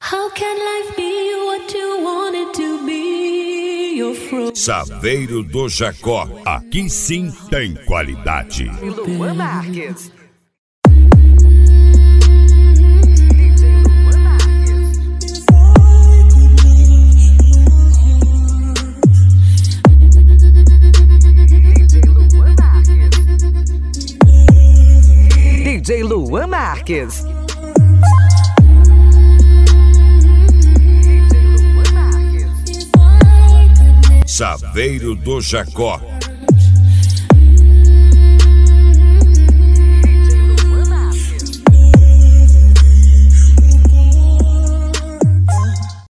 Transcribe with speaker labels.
Speaker 1: How can life be what you want it to be? You're frozen.
Speaker 2: Chaveiro do Jacó, aqui sim tem qualidade.
Speaker 3: Luan Marques. DJ Luan Marques.
Speaker 2: Chaveiro do Jacó.